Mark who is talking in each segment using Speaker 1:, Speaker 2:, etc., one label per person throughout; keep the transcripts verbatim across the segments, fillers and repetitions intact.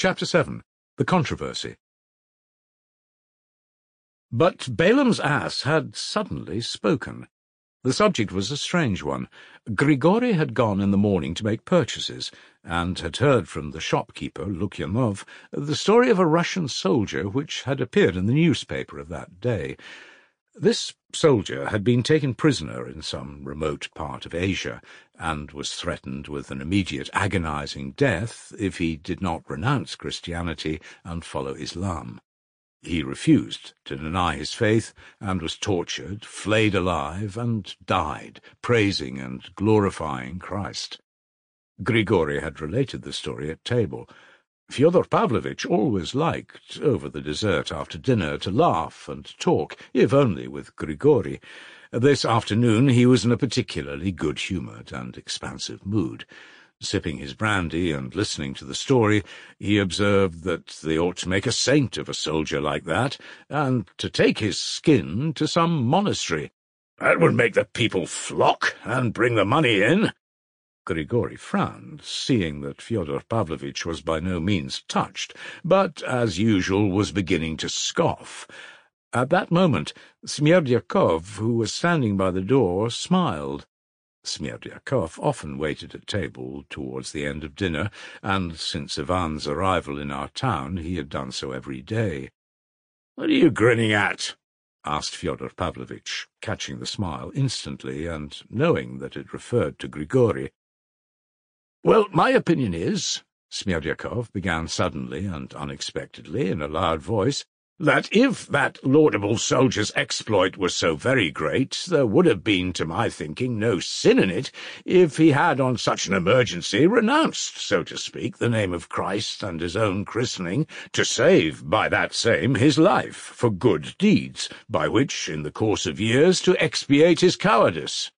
Speaker 1: Chapter seven. The Controversy. But Balaam's ass had suddenly spoken. The subject was a strange one. Grigory had gone in the morning to make purchases, and had heard from the shopkeeper, Lukyanov, the story of a Russian soldier which had appeared in the newspaper of that day. This soldier had been taken prisoner in some remote part of Asia, and was threatened with an immediate agonizing death if he did not renounce Christianity and follow Islam. He refused to deny his faith, and was tortured, flayed alive, and died, praising and glorifying Christ. Grigory had related the story at table. Fyodor Pavlovitch always liked, over the dessert after dinner, to laugh and talk, if only with Grigory. This afternoon he was in a particularly good-humoured and expansive mood. Sipping his brandy and listening to the story, he observed that they ought to make a saint of a soldier like that, and to take his skin to some monastery. That would make the people flock and bring the money in. Grigory frowned, seeing that Fyodor Pavlovitch was by no means touched, but, as usual, was beginning to scoff. At that moment, Smerdyakov, who was standing by the door, smiled. Smerdyakov often waited at table towards the end of dinner, and since Ivan's arrival in our town he had done so every day. "What are you grinning at?" asked Fyodor Pavlovitch, catching the smile instantly, and knowing that it referred to Grigory. "Well, my opinion is," Smerdyakov began suddenly and unexpectedly in a loud voice, "that if that laudable soldier's exploit was so very great, there would have been, to my thinking, no sin in it if he had on such an emergency renounced, so to speak, the name of Christ and his own christening, to save, by that same, his life for good deeds, by which, in the course of years, to expiate his cowardice."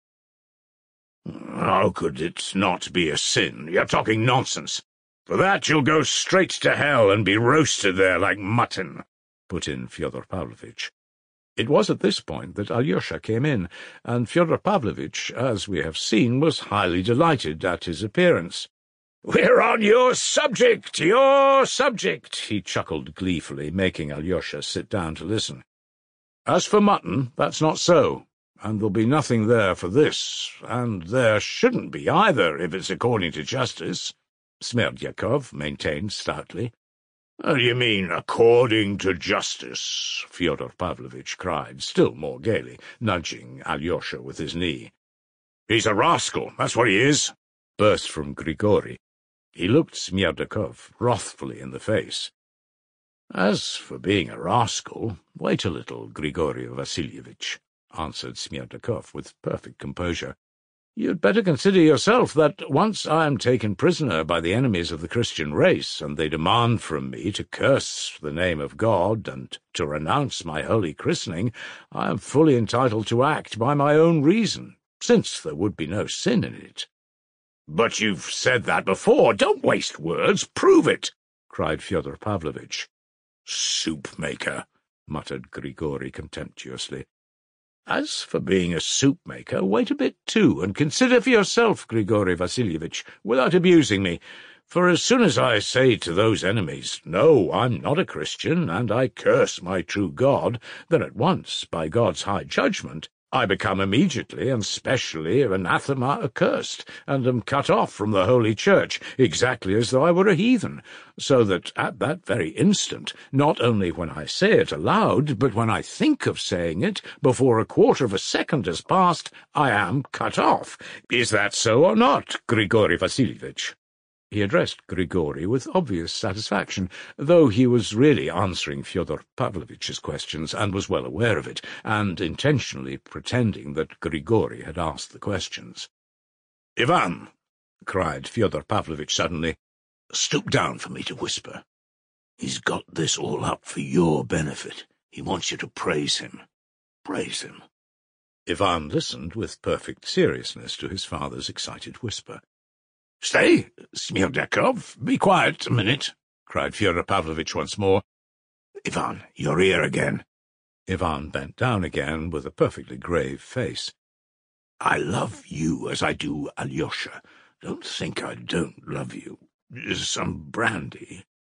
Speaker 1: "How could it not be a sin? You're talking nonsense. For that you'll go straight to hell and be roasted there like mutton," put in Fyodor Pavlovitch. It was at this point that Alyosha came in, and Fyodor Pavlovitch, as we have seen, was highly delighted at his appearance. "We're on your subject, your subject," he chuckled gleefully, making Alyosha sit down to listen. "As for mutton, that's not so, and there'll be nothing there for this, and there shouldn't be either, if it's according to justice," Smerdyakov maintained stoutly. "How do you mean, according to justice?" Fyodor Pavlovitch cried, still more gaily, nudging Alyosha with his knee. "He's a rascal, that's what he is," burst from Grigory. He looked Smerdyakov wrathfully in the face. "As for being a rascal, wait a little, Grigory Vassilyevich," answered Smerdyakov with perfect composure. "You'd better consider yourself that once I am taken prisoner by the enemies of the Christian race, and they demand from me to curse the name of God and to renounce my holy christening, I am fully entitled to act by my own reason, since there would be no sin in it." "But you've said that before. Don't waste words. Prove it," cried Fyodor Pavlovitch. "Soup-maker," muttered Grigory contemptuously. "As for being a soup-maker, wait a bit too, and consider for yourself, Grigory Vassilyevich, without abusing me. For as soon as I say to those enemies, 'No, I'm not a Christian, and I curse my true God,' then at once, by God's high judgment, I become immediately and specially anathema accursed, and am cut off from the Holy Church, exactly as though I were a heathen, so that at that very instant, not only when I say it aloud, but when I think of saying it, before a quarter of a second has passed, I am cut off. Is that so or not, Grigory Vassilyevich?" He addressed Grigory with obvious satisfaction, though he was really answering Fyodor Pavlovitch's questions, and was well aware of it, and intentionally pretending that Grigory had asked the questions. "Ivan," cried Fyodor Pavlovitch suddenly, "stoop down for me to whisper. He's got this all up for your benefit. He wants you to praise him. Praise him." Ivan listened with perfect seriousness to his father's excited whisper. "Stay, Smerdyakov, be quiet a minute," cried Fyodor Pavlovitch once more. "Ivan, your ear again." Ivan bent down again with a perfectly grave face. "I love you as I do Alyosha. Don't think I don't love you. Some brandy."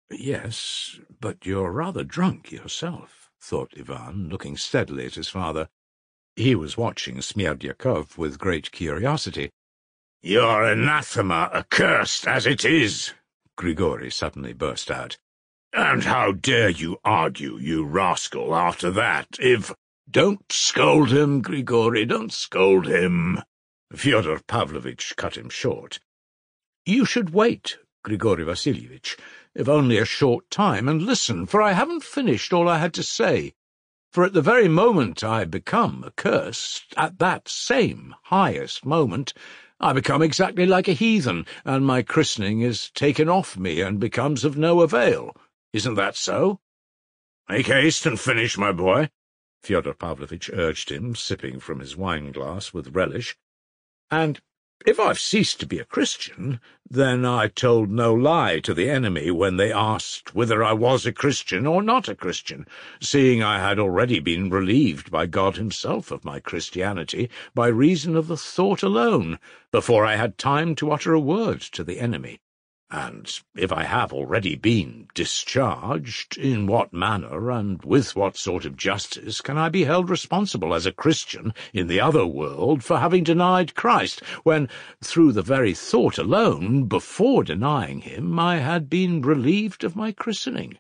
Speaker 1: Yes, but you're rather drunk yourself, thought Ivan, looking steadily at his father. He was watching Smerdyakov with great curiosity. "Your anathema accursed as it is," Grigory suddenly burst out. "And how dare you argue, you rascal, after that, if—" "Don't scold him, Grigory, don't scold him," Fyodor Pavlovitch cut him short. "You should wait, Grigory Vasilievich, if only a short time, and listen, for I haven't finished all I had to say. For at the very moment I become accursed, at that same highest moment, I become exactly like a heathen, and my christening is taken off me and becomes of no avail. Isn't that so?" "Make haste and finish, my boy," Fyodor Pavlovitch urged him, sipping from his wine-glass with relish. "And if I've ceased to be a Christian, then I told no lie to the enemy when they asked whether I was a Christian or not a Christian, seeing I had already been relieved by God himself of my Christianity by reason of the thought alone, before I had time to utter a word to the enemy. And if I have already been discharged, in what manner and with what sort of justice can I be held responsible as a Christian in the other world for having denied Christ, when, through the very thought alone, before denying him, I had been relieved of my christening?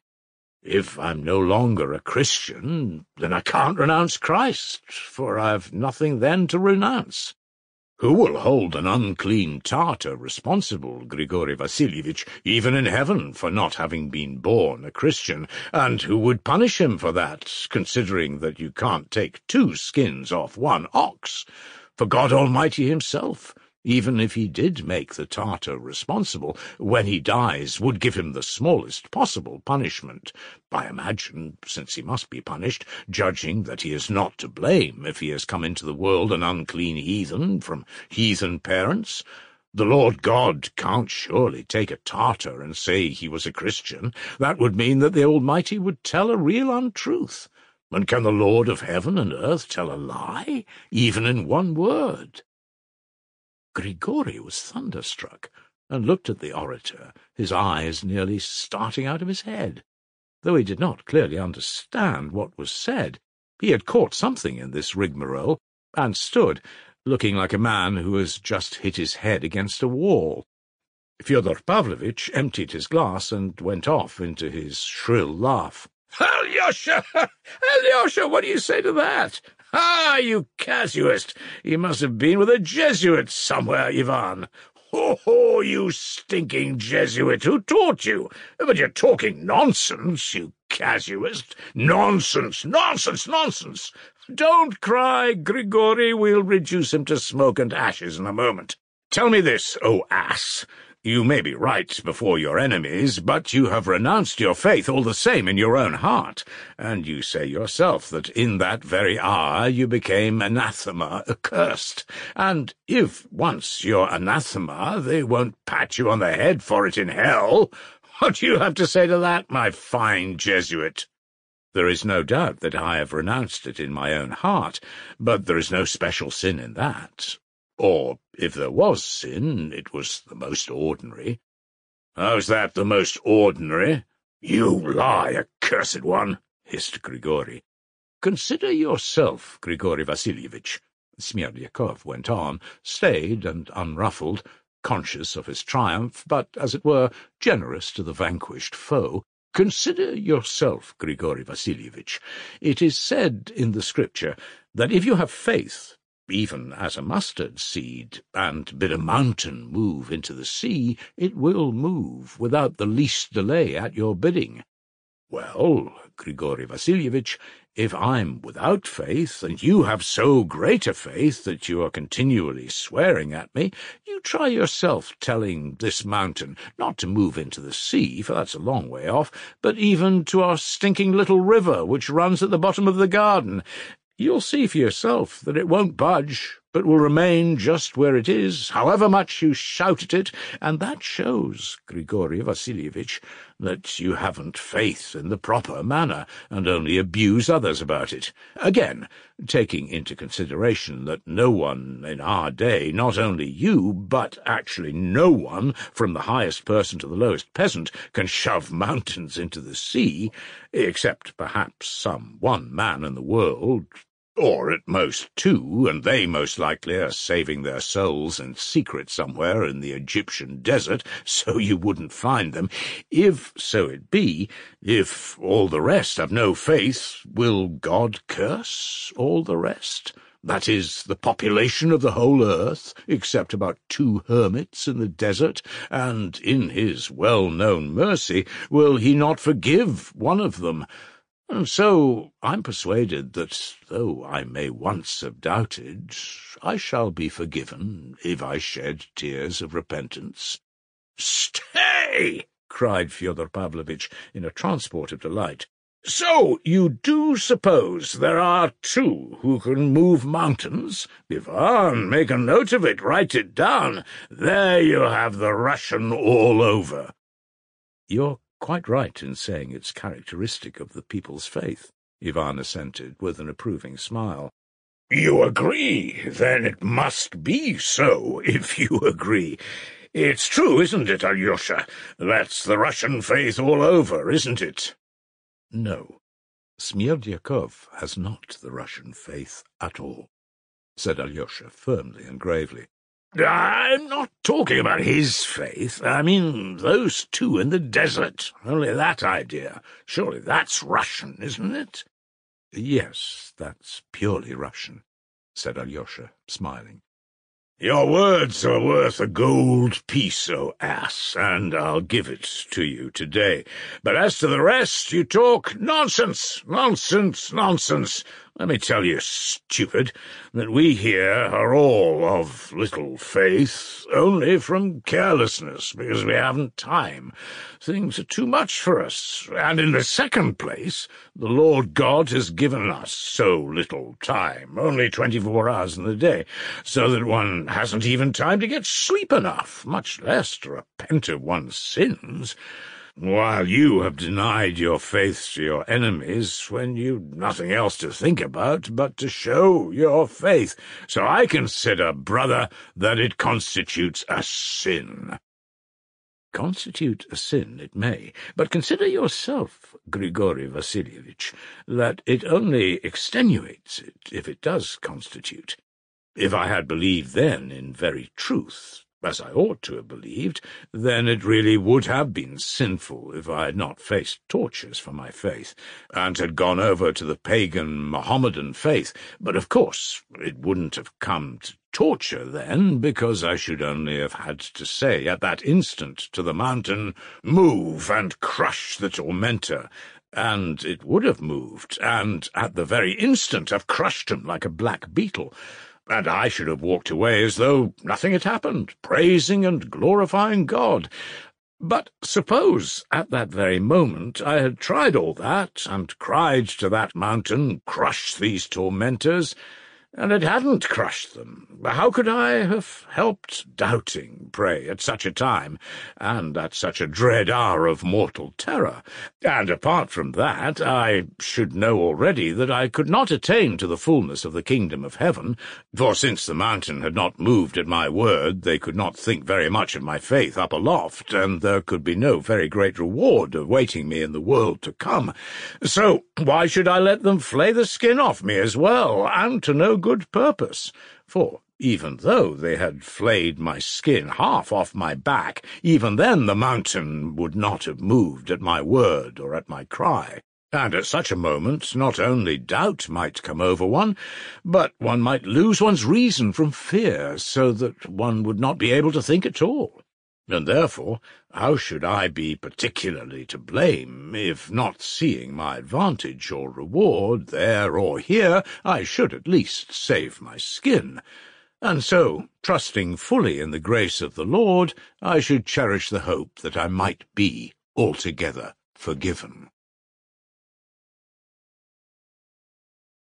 Speaker 1: If I'm no longer a Christian, then I can't renounce Christ, for I've nothing then to renounce. Who will hold an unclean Tartar responsible, Grigory Vasilievich, even in heaven, for not having been born a Christian, and who would punish him for that, considering that you can't take two skins off one ox? For God Almighty himself, even if he did make the Tartar responsible, when he dies would give him the smallest possible punishment, I imagine, since he must be punished, judging that he is not to blame if he has come into the world an unclean heathen from heathen parents. The Lord God can't surely take a Tartar and say he was a Christian. That would mean that the Almighty would tell a real untruth. And can the Lord of heaven and earth tell a lie, even in one word?" Grigory was thunderstruck, and looked at the orator, his eyes nearly starting out of his head. Though he did not clearly understand what was said, he had caught something in this rigmarole, and stood, looking like a man who has just hit his head against a wall. Fyodor Pavlovitch emptied his glass and went off into his shrill laugh. "Alyosha! Alyosha, what do you say to that? Ah, you casuist! You must have been with a Jesuit somewhere, Ivan. Ho, ho, you stinking Jesuit! Who taught you? But you're talking nonsense, you casuist! Nonsense, nonsense, nonsense! Don't cry, Grigory. We'll reduce him to smoke and ashes in a moment. Tell me this, O ass. You may be right before your enemies, but you have renounced your faith all the same in your own heart, and you say yourself that in that very hour you became anathema accursed, and if once you're anathema, they won't pat you on the head for it in hell. What do you have to say to that, my fine Jesuit? There is no doubt that I have renounced it in my own heart, but there is no special sin in that. Or, if there was sin, it was the most ordinary." "How's that the most ordinary?" "You lie, accursed one," hissed Grigory. "Consider yourself, Grigory Vasilievich," Smerdyakov went on, staid and unruffled, conscious of his triumph, but, as it were, generous to the vanquished foe. "Consider yourself, Grigory Vasilievich. It is said in the Scripture that if you have faith, even as a mustard seed, and bid a mountain move into the sea, it will move without the least delay at your bidding. Well, Grigory Vasilievich, if I'm without faith, and you have so great a faith that you are continually swearing at me, you try yourself telling this mountain not to move into the sea, for that's a long way off, but even to our stinking little river which runs at the bottom of the garden. You'll see for yourself that it won't budge, but will remain just where it is, however much you shout at it, and that shows, Grigory Vasilievich, that you haven't faith in the proper manner, and only abuse others about it. Again, taking into consideration that no one in our day, not only you, but actually no one, from the highest person to the lowest peasant, can shove mountains into the sea, except perhaps some one man in the world, or at most two, and they most likely are saving their souls in secret somewhere in the Egyptian desert, so you wouldn't find them. If so it be, if all the rest have no faith, will God curse all the rest? That is, the population of the whole earth, except about two hermits in the desert, and in his well-known mercy will he not forgive one of them? And so I'm persuaded that, though I may once have doubted, I shall be forgiven if I shed tears of repentance." "Stay!" cried Fyodor Pavlovitch in a transport of delight. "So you do suppose there are two who can move mountains? Ivan, make a note of it, write it down. There you have the Russian all over." "You're quite right in saying it's characteristic of the people's faith," Ivan assented, with an approving smile. "You agree? Then it must be so, if you agree. It's true, isn't it, Alyosha? That's the Russian faith all over, isn't it?" "No, Smerdyakov has not the Russian faith at all," said Alyosha firmly and gravely. "I'm not talking about his faith. I mean those two in the desert. Only that idea. Surely that's Russian, isn't it?" "Yes, that's purely Russian," said Alyosha, smiling. "Your words are worth a gold piece, O ass, and I'll give it to you today. But as to the rest, you talk nonsense, nonsense, nonsense. Let me tell you, stupid, that we here are all of little faith, only from carelessness, because we haven't time. Things are too much for us, and in the second place, the Lord God has given us so little time, only twenty-four hours in the day, so that one hasn't even time to get sleep enough, much less to repent of one's sins, while you have denied your faith to your enemies when you've nothing else to think about but to show your faith. So I consider, brother, that it constitutes a sin." "Constitute a sin it may, but consider yourself, Grigory Vasilievich, that it only extenuates it if it does constitute. If I had believed then in very truth, as I ought to have believed, then it really would have been sinful if I had not faced tortures for my faith, and had gone over to the pagan Mohammedan faith. But of course it wouldn't have come to torture then, because I should only have had to say at that instant to the mountain, 'Move and crush the tormentor,' and it would have moved, and at the very instant have crushed him like a black beetle, and I should have walked away as though nothing had happened, praising and glorifying God. But suppose at that very moment I had tried all that, and cried to that mountain, 'Crush these tormentors,' and it hadn't crushed them. How could I have helped doubting, pray, at such a time, and at such a dread hour of mortal terror? And apart from that, I should know already that I could not attain to the fullness of the kingdom of heaven, for since the mountain had not moved at my word, they could not think very much of my faith up aloft, and there could be no very great reward awaiting me in the world to come. So why should I let them flay the skin off me as well, and to no good purpose? For even though they had flayed my skin half off my back, even then the mountain would not have moved at my word or at my cry. And at such a moment not only doubt might come over one, but one might lose one's reason from fear, so that one would not be able to think at all. And therefore, how should I be particularly to blame, if, not seeing my advantage or reward there or here, I should at least save my skin? And so, trusting fully in the grace of the Lord, I should cherish the hope that I might be altogether forgiven.